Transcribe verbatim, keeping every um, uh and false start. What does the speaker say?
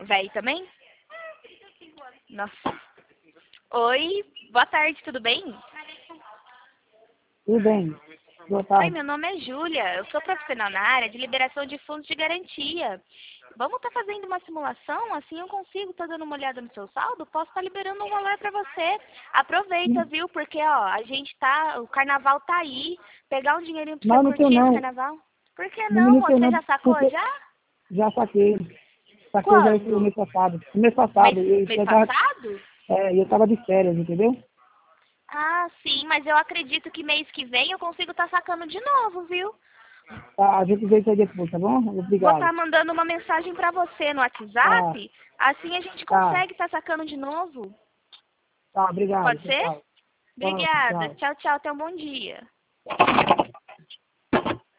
Véi também? Nossa. Oi, boa tarde, tudo bem? Tudo bem. Boa Oi, tarde. meu nome é Júlia, eu sou profissional na área de liberação de fundos de garantia. Vamos estar fazendo uma simulação, assim eu consigo estar dando uma olhada no seu saldo? Posso estar liberando um valor para você. Aproveita, Sim. viu? Porque, ó, a gente tá, o carnaval tá aí, pegar um dinheirinho pra você Não, não tenho curtir esse não. carnaval. Por que Não, não, não moço? tenho Você não, já sacou porque já? já saquei. Saquei já esse Quando? mês passado. Mês Mês, passado, eu, mês eu, tava, passado? é, eu tava de férias, entendeu? Ah, sim, mas eu acredito que mês que vem eu consigo estar sacando de novo, viu? Tá, a gente vê isso aí depois, tá bom? Vou Obrigado. estar mandando uma mensagem para você no Tá, WhatsApp, assim a gente tá, consegue estar sacando de novo. tá, obrigado. Pode ser? Tchau. Tchau, Obrigada. tchau. Tchau, tchau. Até um bom dia.